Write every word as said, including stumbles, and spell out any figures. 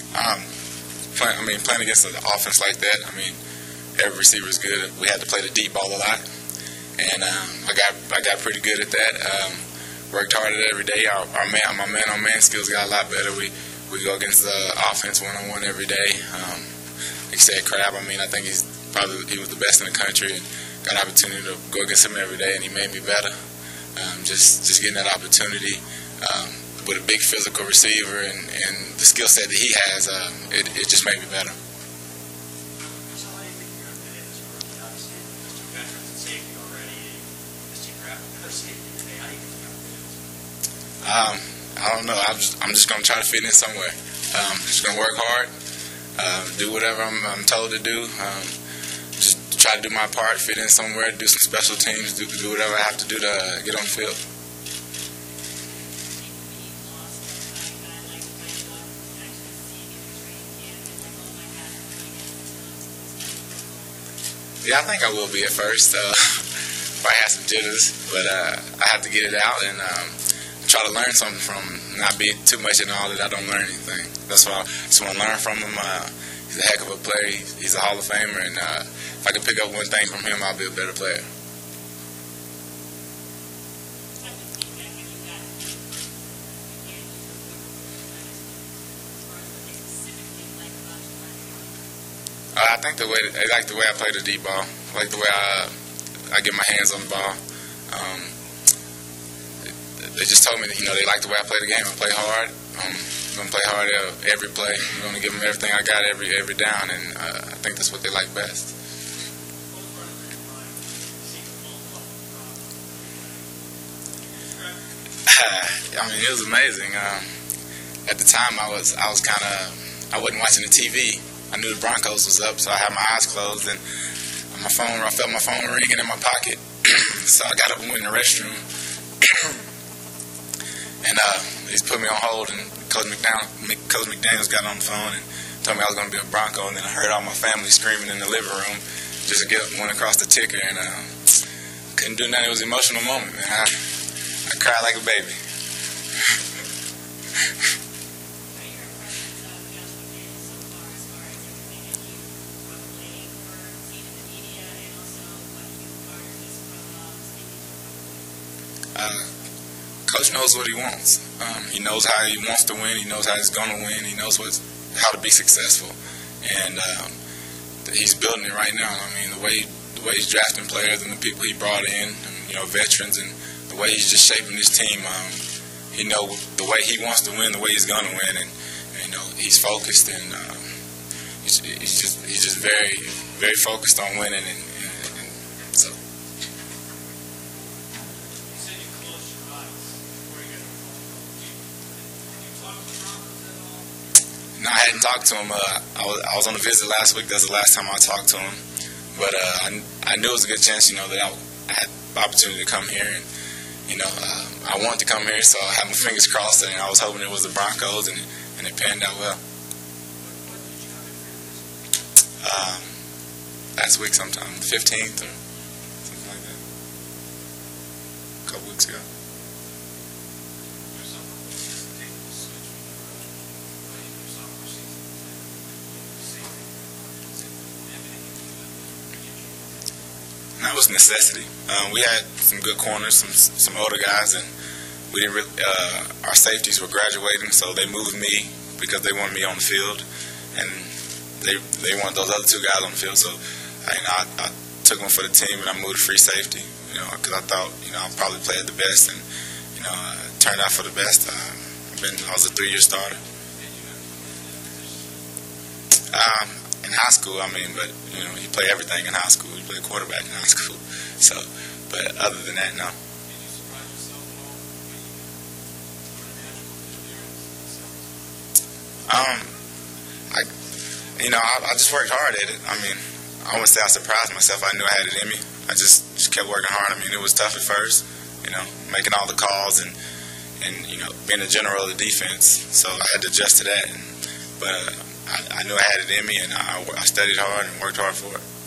Um, play, I mean, playing against an offense like that, I mean, every receiver is good. We had to play the deep ball a lot, and um, I got I got pretty good at that. Um, worked hard at it every day. Our, our man, my man-on-man skills got a lot better. We we go against the offense one-on-one every day. Um, like you said, Crab, I mean, I think he's probably he was the best in the country, and got an opportunity to go against him every day, and he made me better. Um, just just getting that opportunity. Um, with a big physical receiver and, and the skill set that he has, um, it, it just made me better. Um, I don't know. I'm just, I'm just going to try to fit in somewhere. Um, just going to work hard, uh, do whatever I'm, I'm told to do. Um, just try to do my part, fit in somewhere, do some special teams, do, do whatever I have to do to get on the field. Yeah, I think I will be at first. Uh, probably have some jitters, but uh, I have to get it out and um, try to learn something from him. Not be too much in all that I don't learn anything. That's what I just want to learn from him. Uh, he's a heck of a player. He's a Hall of Famer, and uh, if I can pick up one thing from him, I'll be a better player. Uh, I think the way they like the way I play the deep ball, like the way I I get my hands on the ball. Um, they just told me that, you know, they like the way I play the game. I play hard. Um, I'm gonna play hard every play. I'm gonna give them everything I got every every down, and uh, I think that's what they like best. I mean, it was amazing. Um, at the time, I was I was kind of I wasn't watching the T V. I knew the Broncos was up, so I had my eyes closed, and my phone, I felt my phone ringing in my pocket. So I got up and went in the restroom, and uh, he put me on hold. And Coach McDaniel, Coach McDaniels got on the phone and told me I was going to be a Bronco. And then I heard all my family screaming in the living room. Just to get went across the ticker, and uh, couldn't do nothing. It was an emotional moment, man. I, I cried like a baby. Uh, Coach knows what he wants. Um, he knows how he wants to win. He knows how he's going to win. He knows what's, how to be successful. And um, he's building it right now. I mean, the way the way he's drafting players and the people he brought in, and, you know, veterans, and the way he's just shaping his team. Um, he know the way he wants to win, the way he's going to win, and, and you know, he's focused, and um, he's, he's just he's just very very focused on winning, and, and, and so. No, I hadn't talked to him. Uh, I was I was on a visit last week. That's the last time I talked to him. But uh, I, I knew it was a good chance, you know, that I, I had the opportunity to come here, and you know, uh, I wanted to come here, so I had my fingers crossed, and I was hoping it was the Broncos, and and it panned out well. Um, last week, sometime the fifteenth or something like that, a couple weeks ago. That was necessity. Um, we had some good corners, some some older guys, and we didn't. Really, uh, our safeties were graduating, so they moved me because they wanted me on the field, and they they wanted those other two guys on the field. So I, you know, I, I took them for the team, and I moved to free safety. You know, because I thought, you know, I'd probably play at the best, and you know, uh, it turned out for the best. Uh, I've been I was a three-year starter. Um, in high school, I mean, but you know, you play everything in high school. You play quarterback in high school. So, but other than that, no. Um, I, you know, I, I just worked hard at it. I mean, I wouldn't say I surprised myself. I knew I had it in me. I just, just kept working hard. I mean, it was tough at first, you know, making all the calls and, and you know, being the general of the defense. So I had to adjust to that. And, but uh, I, I knew I had it in me, and I, I studied hard and worked hard for it.